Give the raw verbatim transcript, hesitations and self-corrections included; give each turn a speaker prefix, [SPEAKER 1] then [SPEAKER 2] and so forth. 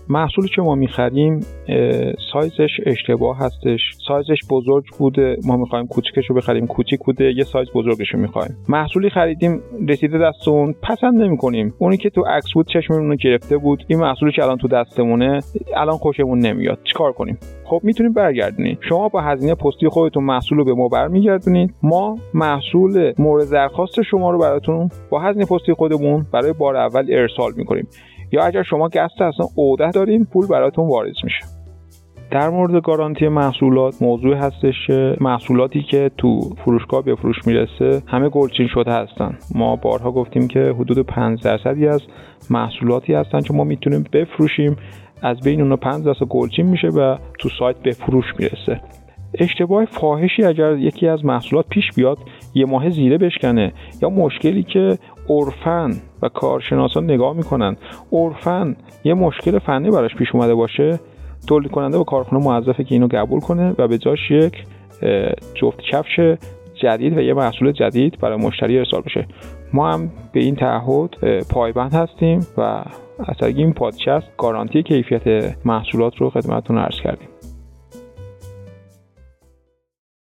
[SPEAKER 1] محصولی که ما می‌خریم سایزش اشتباه هستش، سایزش بزرگ بوده، ما می‌خوایم کوچیکش رو بخریم، کوچیک بوده، یه سایز بزرگش رو می‌خوایم. محصولی خریدیم رسیده دستمون، پسند نمی‌کنیم. اونی که تو عکس بود چشممون رو گرفته بود، این محصولی که الان تو دستمونه الان خوشمون نمیاد. چیکار کنیم؟ خب میتونیم برگردونیم. شما با هزینه پستی خودتون محصول رو به ما برمیگردونید. ما محصول مورد درخواست شما رو براتون با هزینه پستی خودمون برای بار اول ارسال می‌کنیم. یا اگر شما قصد اصلا عقده دارین پول براتون واریز میشه. در مورد گارانتی محصولات موضوع هستش که محصولاتی که تو فروشگاه به فروش میرسه همه گلچین شده هستن. ما بارها گفتیم که حدود پنج درصدی از محصولاتی هستن که ما میتونیم بفروشیم، از بین اونها پنج درصد گلچین میشه و تو سایت به فروش میرسه. اشتباه فاحشی اگر یکی از محصولات پیش بیاد یه ماه زیره بشکنه، یا مشکلی که عرفاً و کارشناسان نگاه میکنن عرفاً یه مشکل فنی براش پیش اومده باشه، تولید کننده و کارخونه موظفه که اینو قبول کنه و به جاش یک جفت کفش جدید و یه محصول جدید برای مشتری ارسال بشه. ما هم به این تعهد پایبند هستیم و از طریق این پادکست گارانتی کیفیت محصولات رو خدمتتون عرض کردیم.